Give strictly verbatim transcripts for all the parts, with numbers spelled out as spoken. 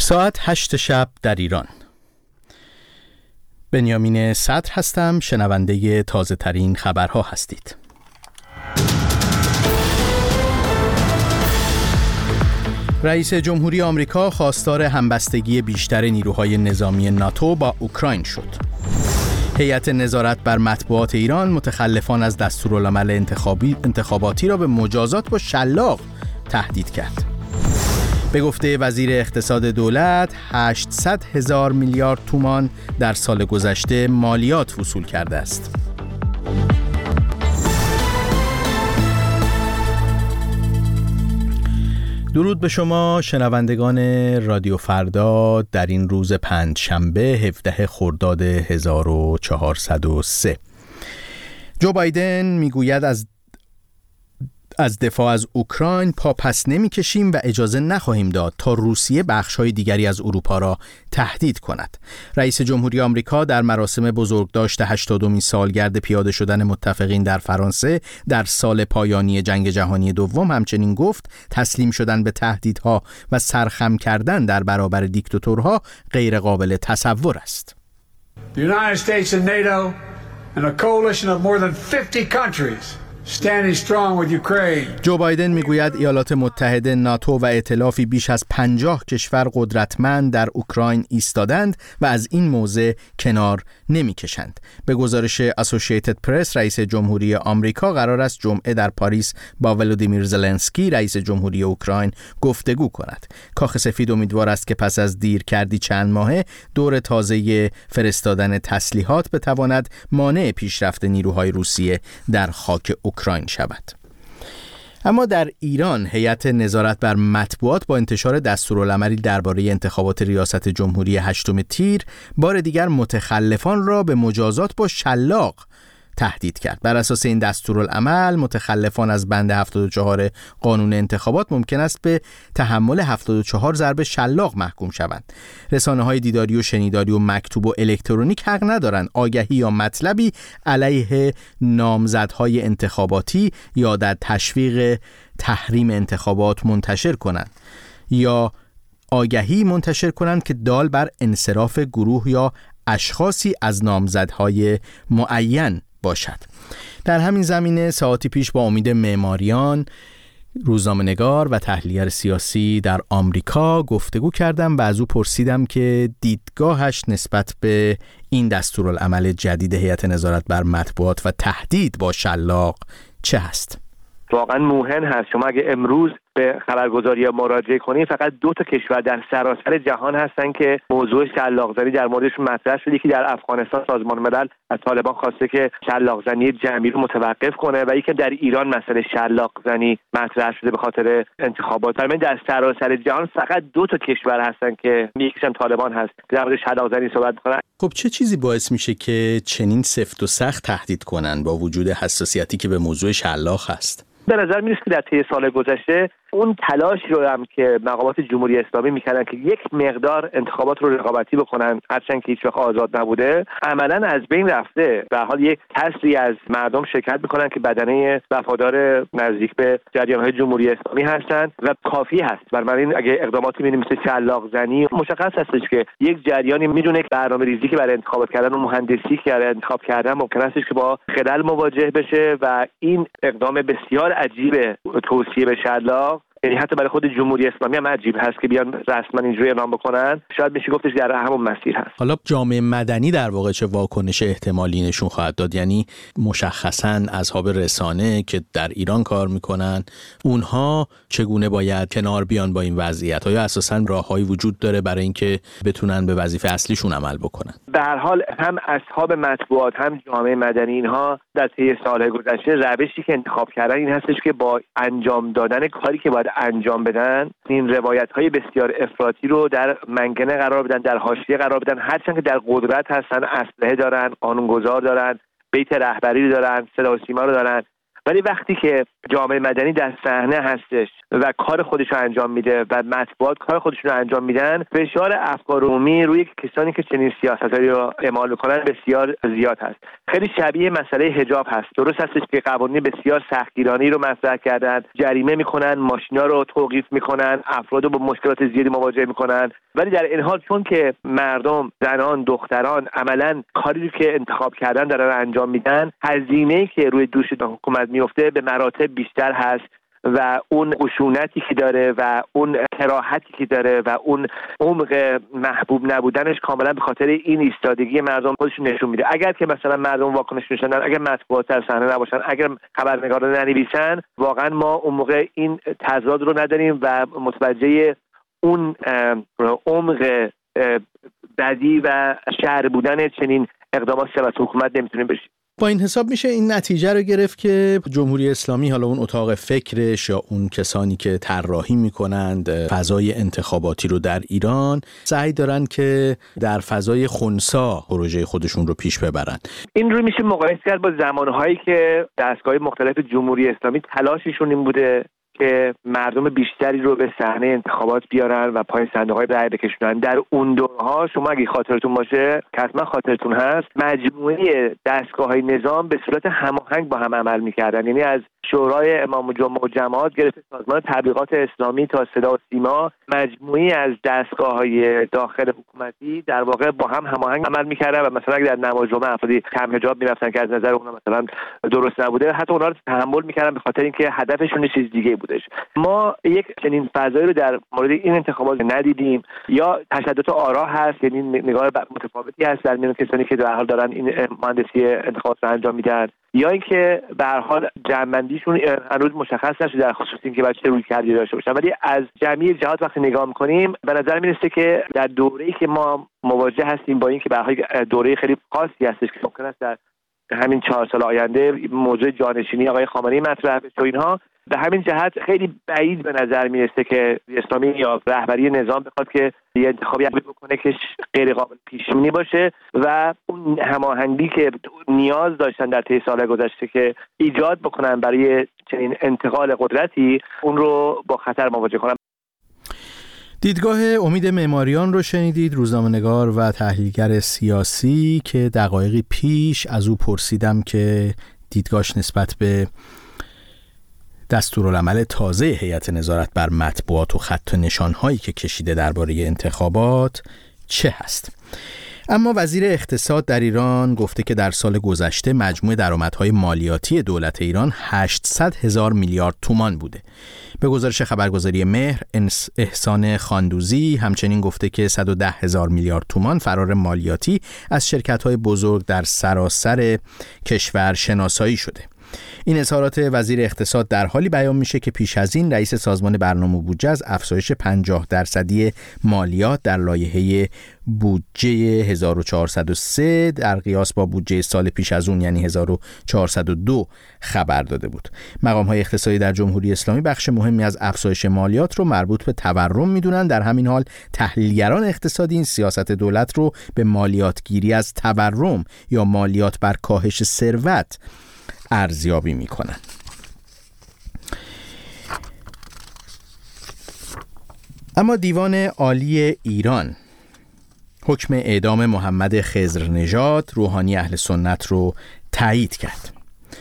ساعت هشت شب در ایران. بنیامین صدر هستم، شنونده تازه ترین خبرها هستید. رئیس جمهوری آمریکا خواستار همبستگی بیشتر نیروهای نظامی ناتو با اوکراین شد. هیئت نظارت بر مطبوعات ایران متخلفان از دستورالعمل انتخابی انتخاباتی را به مجازات با شلاق تهدید کرد. به گفته وزیر اقتصاد دولت، هشتصد هزار میلیارد تومان در سال گذشته مالیات وصول کرده است. درود به شما شنوندگان رادیو فردا در این روز پنجشنبه هفدهم خرداد هزار و چهارصد و سه. جو بایدن میگوید از از دفاع از اوکراین پا پس نمی کشیم و اجازه نخواهیم داد تا روسیه بخش‌های دیگری از اروپا را تهدید کند. رئیس جمهوری آمریکا در مراسم بزرگداشت هشتادمین سالگرد پیاده شدن متفقین در فرانسه در سال پایانی جنگ جهانی دوم همچنین گفت تسلیم شدن به تهدیدها و سرخم کردن در برابر دیکتاتورها غیر قابل تصور است. The United States and NATO and a coalition of more than fifty countries standing strong with Ukraine. جو بایدن میگوید ایالات متحده، ناتو و ائتلافی بیش از پنجاه کشور قدرتمند در اوکراین ایستادند و از این موضع کنار نمیکشند. به گزارش اسوسییتد پرس، رئیس جمهوری آمریکا قرار است جمعه در پاریس با ولودیمیر زلنسکی رئیس جمهوری اوکراین گفتگو کند. کاخ سفید امیدوار است که پس از دیر کردی چند ماهه دور تازه فرستادن تسلیحات بتواند مانع پیشرفت نیروهای روسیه در خاک اوکراین اوکراین شود. اما در ایران هیئت نظارت بر مطبوعات با انتشار دستورالعملی درباره انتخابات ریاست جمهوری هشتم تیر بار دیگر متخلفان را به مجازات با شلاق تهدید کرد. بر اساس این دستورالعمل متخلفان از بند هفتاد و چهار قانون انتخابات ممکن است به تحمل هفتاد و چهار ضرب شلاق محکوم شوند. رسانه‌های دیداری و شنیداری و مکتوب و الکترونیک حق ندارند آگهی یا مطلبی علیه نامزدهای انتخاباتی یا در تشویق تحریم انتخابات منتشر کنند یا آگهی منتشر کنند که دال بر انصراف گروه یا اشخاصی از نامزدهای معین باشد. در همین زمینه ساعتی پیش با امید معماریان، روزنامه‌نگار و تحلیلگر سیاسی در آمریکا گفتگو کردم و از او پرسیدم که دیدگاهش نسبت به این دستورالعمل جدید هیئت نظارت بر مطبوعات و تهدید با شلاق چه هست؟ واقعا موهن هست. شما اگه امروز به خبرگزاری مراجعه کنید فقط دو تا کشور در سراسر جهان هستن که موضوع شلاق‌زنی در موردشون مطرح شده. یکی در افغانستان سازمان ملل از طالبان خواسته که شلاق‌زنی جمعی رو متوقف کنه و یکی در ایران مسئله شلاق‌زنی مطرح شده به خاطر انتخابات. در در سراسر جهان فقط دو تا کشور هستن که یکیش هم طالبان هست که در مورد شلاق‌زنی صحبت می‌کنن. خب چه چیزی باعث میشه که چنین سفت و سخت تهدید کنن با وجود حساسیتی که به موضوع شلاق هست؟ به نظر میاد که در طی سال گذشته اون تلاش رو هم که مقامات جمهوری اسلامی میکردن که یک مقدار انتخابات رو رقابتی بکنن، هرچند که هیچ وقت آزاد نبوده، عملاً از بین رفته. به حال یک کسری از مردم شرکت میکنن که بدنه وفادار نزدیک به جریان‌های جمهوری اسلامی هستن و کافی هست. بنابراین اگه اقداماتی می‌بینیم مثل شلاق زنی، مشخص هستش که یک جریانی میدونه که برنامه‌ریزی که برای انتخابات کردن و مهندسی که برای انتخاب کردن ممکن است که با خلل مواجه بشه و این اقدام بسیار عجیب توصیه به شلاق، یعنی حتی برای خود جمهوری اسلامی هم عجیب هست که بیان رسما اینجوری اعلام بکنن. شاید میشه گفتش در همون مسیر هست. حالا جامعه مدنی در واقع چه واکنش احتمالی نشون خواهد داد؟ یعنی مشخصاً اصحاب رسانه که در ایران کار میکنن، اونها چگونه باید کنار بیان با این وضعیت؟ آیا اساساً راههایی وجود داره برای اینکه بتونن به وظیفه اصلیشون عمل بکنن؟ به هر حال هم اصحاب مطبوعات هم جامعه مدنی اینها در طی سال‌های گذشته روشی که انتخاب کردن این هستش که با انجام دادن کاری که باید انجام بدن این روایت‌های بسیار افراطی رو در منگنه قرار بدن، در حاشیه قرار بدن، هرچند که در قدرت هستن، اسلحه دارن، قانونگذار دارن، بیت رهبری دارن، صدا و سیما رو دارن ولی وقتی که جامعه مدنی در صحنه هستش و کار خودش رو انجام میده و مطبوعات کار خودشون رو انجام میدن، فشار افکار عمومی روی کسانی که چنین سیاستایی رو اعمال میکنن بسیار زیاد هست. خیلی شبیه مسئله حجاب هست. درست هستش که قوانین بسیار سختگیرانه رو مطرح کردن، جریمه میکنن، ماشینا رو توقیف میکنن، افراد رو با مشکلات زیادی مواجه میکنن، ولی در این حال چون که مردم، زنان، دختران عملاً کاری رو که انتخاب کردن دارن انجام میدن، هزینه‌ای که روی دوش حکومت میفته به مراتب بیشتر هست و اون خشونتی که داره و اون کراهتی که داره و اون عمق محبوب نبودنش کاملا به خاطر این ایستادگی مردم خودشون نشون میده. اگر که مثلا مردم واکنش نشون ندن، اگر مطبوعات در صحنه نباشن، اگر خبرنگاران ننویسن، واقعا ما اون موقع این تضاد رو نداریم و متوجه اون عمق بدی و شر بودن چنین اقدامات سیاست حکومت نمیتونیم بشیم. با این حساب میشه این نتیجه رو گرفت که جمهوری اسلامی، حالا اون اتاق فکرش یا اون کسانی که طراحی میکنند فضای انتخاباتی رو در ایران، سعی دارن که در فضای خنثی پروژه خودشون رو پیش ببرن. این رو میشه مقایسه کرد با زمانهایی که دستگاه مختلف جمهوری اسلامی تلاششون این بوده که مردم بیشتری رو به صحنه انتخابات بیارن و پای صندوق‌های رأی بکشونن. در اون دورها شما اگه خاطرتون باشه، که حتما خاطرتون هست، مجموعه دستگاه‌های نظام به صورت هماهنگ با هم عمل می‌کردن. یعنی از شورای امام و جمعه و جماعت گرفته سازمان تبلیغات اسلامی تا صدا و سیما، مجموعی از دستگاه‌های داخل حکومتی در واقع با هم هماهنگ عمل می‌کردن و مثلا اگه در نماز جمعه افرادی کم حجاب می‌رفتن که از نظر اونها مثلا درست نبوده، حتی اونها رو تحمل می‌کردن به خاطر اینکه هدفشون چیز دیگه بودش. ما یک چنین فضایی رو در مورد این انتخابات ندیدیم. یا تشدد آرا هست، یعنی نگاه متفاوتی هست در میان کسانی که در حال دارن این مهندسی انتخابات رو انجام میدن، یا اینکه به هر حال جمع‌بندیشون هنوز مشخص نشده در خصوص اینکه بچه روی کردی داشته باشن. ولی از جمعی جهات وقتی نگاه می‌کنیم به نظر میرسه که در دوره‌ای که ما مواجه هستیم با این که به هر حال دوره خیلی خاصی هستش که ممکن است در همین چهار سال آینده موضوع جانشینی آقای خامنه‌ای مطرح بشه و اینها، به همین جهت خیلی بعید به نظر میرسه که اسلامی یا رهبری نظام بخواد که یه انتخابی بکنه که غیر قابل پیش بینی باشه و اون هماهنگی که نیاز داشتن در طی سال گذشته که ایجاد بکنن برای چنین انتقال قدرتی، اون رو با خطر مواجه کنن. دیدگاه امید معماریان رو شنیدید، روزنامه‌نگار و تحلیلگر سیاسی که دقایقی پیش از او پرسیدم که دیدگاهش نسبت به دستورالعمل تازه هیئت نظارت بر مطبوعات و خط و نشان‌هایی که کشیده درباره انتخابات چه هست. اما وزیر اقتصاد در ایران گفته که در سال گذشته مجموع درآمدهای مالیاتی دولت ایران هشتصد هزار میلیارد تومان بوده. به گزارش خبرگزاری مهر، احسان خاندوزی همچنین گفته که صد و ده هزار میلیارد تومان فرار مالیاتی از شرکت‌های بزرگ در سراسر کشور شناسایی شده. این اظهارات وزیر اقتصاد در حالی بیان میشه که پیش از این رئیس سازمان برنامه و بودجه از افزایش پنجاه درصدی مالیات در لایحه بودجه هزار و چهارصد و سه در قیاس با بودجه سال پیش از اون یعنی هزار و چهارصد و دو خبر داده بود. مقام‌های اقتصادی در جمهوری اسلامی بخش مهمی از افزایش مالیات رو مربوط به تورم میدونن. در همین حال تحلیلگران اقتصادی این سیاست دولت رو به مالیات گیری از تورم یا مالیات بر کاهش ثروت ارزیابی میکنن. اما دیوان عالی ایران حکم اعدام محمد خضرنژاد روحانی اهل سنت رو تایید کرد.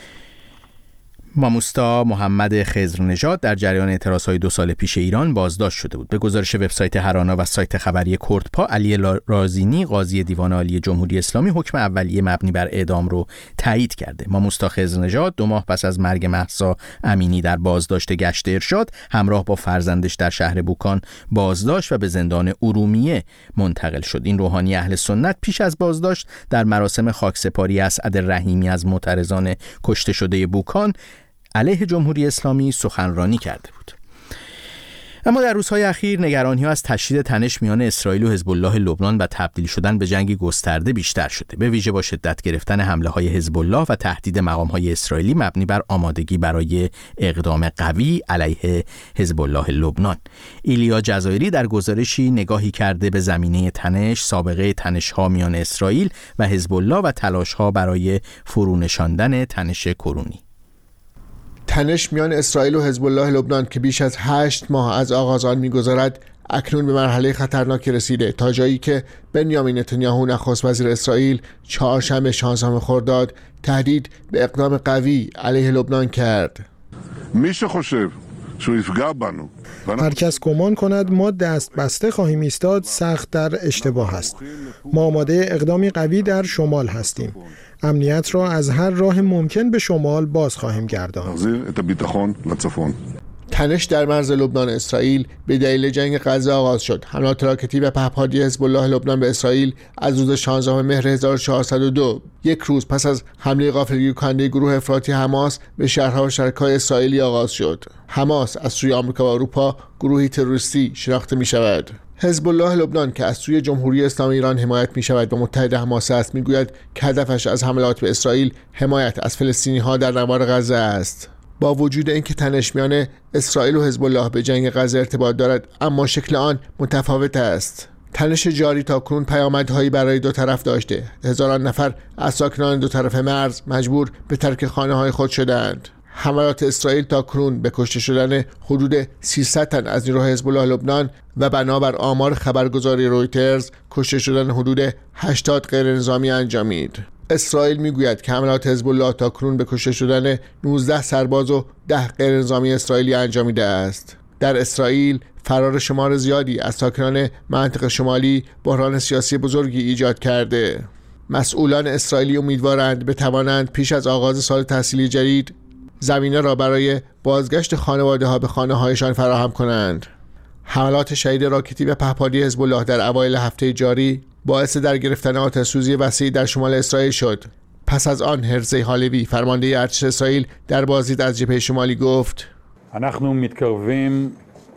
ماموستا محمد خضرنژاد در جریان اعتراضهای دو سال پیش ایران بازداشت شده بود. به گزارش وبسایت هرانا و سایت خبری کردپا، علی رازینی قاضی دیوان عالی جمهوری اسلامی حکم اولیه مبنی بر اعدام رو تایید کرده. ماموستا خضرنژاد دو ماه پس از مرگ مهسا امینی در بازداشت گشت ارشاد همراه با فرزندش در شهر بوکان بازداشت و به زندان ارومیه منتقل شد. این روحانی اهل سنت پیش از بازداشت در مراسم خاکسپاری اسعد رحیمی از معترضان کشته شده بوکان علیه جمهوری اسلامی سخنرانی کرده بود. اما در روزهای اخیر نگرانی‌ها از تشدید تنش میان اسرائیل و حزب الله لبنان و تبدیل شدن به جنگ گسترده بیشتر شده، به ویژه با شدت گرفتن حمله‌های حزب الله و تهدید مقام‌های اسرائیلی مبنی بر آمادگی برای اقدام قوی علیه حزب الله لبنان. ایلیا جزایری در گزارشی نگاهی کرده به زمینه تنش، سابقه تنش‌ها میان اسرائیل و حزب الله و تلاش‌ها برای فرونشاندن تنش کرونی. تنش میان اسرائیل و حزب الله لبنان که بیش از هشت ماه از آغاز آن می‌گذرد اکنون به مرحله خطرناکی رسیده، تا جایی که بنیامین نتانیاهو نخست وزیر اسرائیل چهارشنبه شانزدهم خرداد تهدید به اقدام قوی علیه لبنان کرد. میشه خوشب هر کس گمان کند ما دست بسته خواهیم ایستاد سخت در اشتباه است. ما آماده اقدامی قوی در شمال هستیم. امنیت را از هر راه ممکن به شمال باز خواهیم گرداند. تنش در مرز لبنان اسرائیل به دلیل جنگ غزه آغاز شد. حملات راکتی و پهپادی حزب الله لبنان به اسرائیل از روز شانزدهم مهر هزار و چهارصد و دو، یک روز پس از حمله غافلگیر کننده گروه افراطی حماس به شهرها و شرکای اسرائیلی آغاز شد. حماس از سوی آمریکا و اروپا گروهی تروریستی شناخته می شود. حزب الله لبنان که از سوی جمهوری اسلامی ایران حمایت می شود و متحد حماس است، می گوید که هدفش از حملات به اسرائیل حمایت از فلسطینی ها در نوار غزه است. با وجود اینکه تنش میان اسرائیل و حزب الله به جنگ غزه ارتباط دارد، اما شکل آن متفاوت است. تنش جاری تاکنون پیامدهایی برای دو طرف داشته. هزاران نفر از ساکنان دو طرف مرز مجبور به ترک خانه‌های خود شدند. حملات اسرائیل تاکنون به کشته شدن حدود سیصد تن از نیروهای حزب الله لبنان و بنابر آمار خبرگزاری رویترز کشته شدن حدود هشتاد غیر نظامی انجامید. اسرائیل میگوید که حملات حزب الله تاکنون به کشته شدن نوزده سرباز و ده غیر نظامی اسرائیلی انجامیده است. در اسرائیل فرار شمار زیادی از ساکنان منطقه شمالی بحران سیاسی بزرگی ایجاد کرده. مسئولان اسرائیلی امیدوارند بتوانند پیش از آغاز سال تحصیلی جدید زمینه را برای بازگشت خانواده ها به خانه هایشان فراهم کنند. حملات شدید راکتی و پهپادی حزب الله در اوایل هفته جاری باعث در گرفتن آتش‌سوزی وسیع در شمال اسرائیل شد. پس از آن هرزی هالوی فرمانده ارتش اسرائیل در بازدید از جبهه شمالی گفت: אנחנו מתקרבים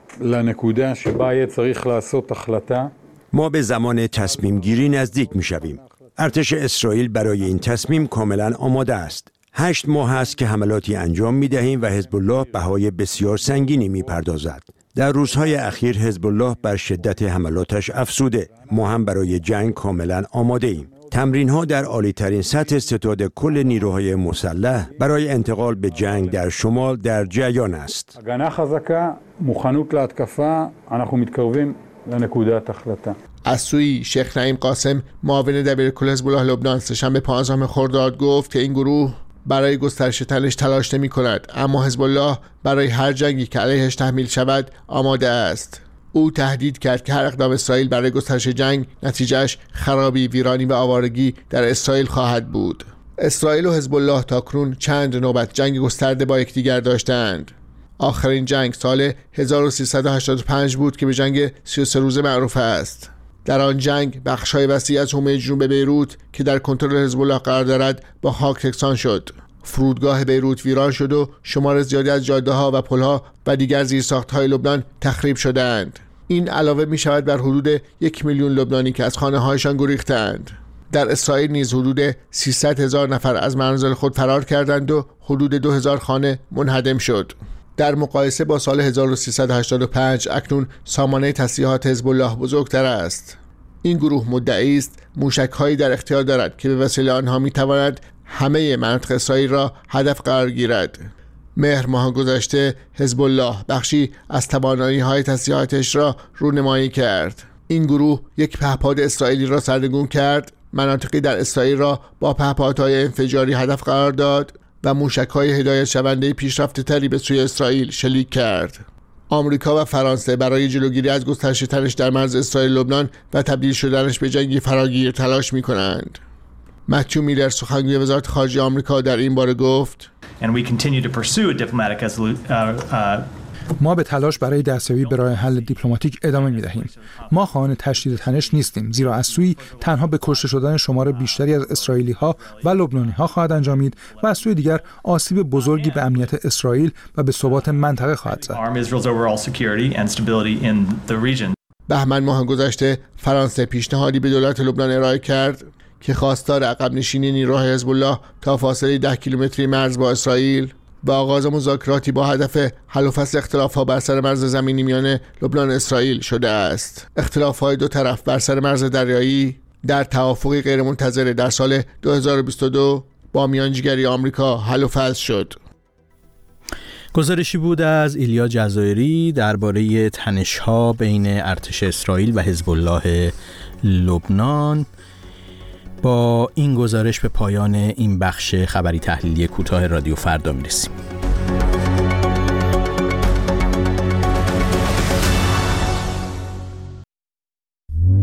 לנקודה שבה יהיה צריך לעשות החלטה. ما به زمان تصمیم گیری نزدیک می شویم. ارتش اسرائیل برای این تصمیم کاملا آماده است. هشت ماه است که حملاتی انجام می دهیم و حزب الله بهای بسیار سنگینی می پردازد. در روزهای اخیر حزب الله بر شدت حملاتش افزوده. ما هم برای جنگ کاملا آماده ایم. تمرین ها در عالی ترین سطح ستاد کل نیروهای مسلح برای انتقال به جنگ در شمال در جریان است. הגנה חזקה, מוכנות להתקפה, אנחנו מתקרבים לנקודת החלטה. از سوی شیخ نعیم قاسم معاون دبیرکل حزب الله لبنان سه‌شنبه پانزدهم خرداد گفت که این گروه برای گسترش تنش تلاش نمی کند، اما حزب الله برای هر جنگی که علیهش تحمیل شود آماده است. او تهدید کرد که هر اقدام اسرائیل برای گسترش جنگ نتیجهش خرابی، ویرانی و آوارگی در اسرائیل خواهد بود. اسرائیل و حزب الله تاکنون چند نوبت جنگ گسترده با یکدیگر داشتند. آخرین جنگ سال هزار و سیصد و هشتاد و پنج بود که به جنگ سی و سه روزه معروف است. در آن جنگ بخش‌های وسیع از حومه جنوب بیروت که در کنترل حزب الله قرار دارد با خاک یکسان شد. فرودگاه بیروت ویران شد و شمار زیادی از جاده‌ها و پل‌ها و دیگر زیرساخت‌های لبنان تخریب شدند. این علاوه می‌شود بر حدود یک میلیون لبنانی که از خانه‌هایشان گریختند. در اسرائیل نیز حدود سیصد هزار نفر از منازل خود فرار کردند و حدود دو هزار خانه منهدم شد. در مقایسه با سال هزار و سیصد و هشتاد و پنج اکنون سامانه تسلیحات حزب الله بزرگتر است. این گروه مدعی است موشک‌هایی در اختیار دارد که به وسیله آنها می‌تواند همه مناطق اسرائیل را هدف قرار گیرد. مهر ماه گذشته حزب الله بخشی از توانایی‌های تسلیحاتش را رونمایی کرد. این گروه یک پهپاد اسرائیلی را سرنگون کرد، مناطقی در اسرائیل را با پهپادهای انفجاری هدف قرار داد و موشک‌های هدایت شونده پیشرفته تری به سوی اسرائیل شلیک کرد. آمریکا و فرانسه برای جلوگیری از گسترش تنش در مرز اسرائیل لبنان و تبدیل شدنش به جنگی فراگیر تلاش می‌کنند. متیو میلر سخنگوی وزارت خارجه آمریکا در این باره گفت: ما به تلاش برای دستیابی به راه حل دیپلماتیک ادامه می‌دهیم. ما خواهان تشدید تنش نیستیم، زیرا از سوی تنها به کشته شدن شمار بیشتری از اسرائیلی‌ها و لبنانی‌ها خواهد انجامید و از سوی دیگر آسیب بزرگی به امنیت اسرائیل و به ثبات منطقه خواهد زد. بهمن ماه گذشته فرانسه پیشنهادی به دولت لبنان ارائه کرد که خواستار عقب نشینی نیروهای حزب الله تا فاصله ده کیلومتری مرز با اسرائیل و آغاز مذاکراتی با هدف حل و فصل اختلاف‌ها بر سر مرز زمینی میان لبنان و اسرائیل شده است. اختلاف‌های دو طرف بر سر مرز دریایی در توافقی غیرمنتظره در سال دو هزار و بیست و دو با میانجیگری آمریکا حل و فصل شد. گزارشی بود از ایلیا جزایری درباره تنش‌ها بین ارتش اسرائیل و حزب الله لبنان. با این گزارش به پایان این بخش خبری تحلیلی کوتاه رادیو فردا میرسیم.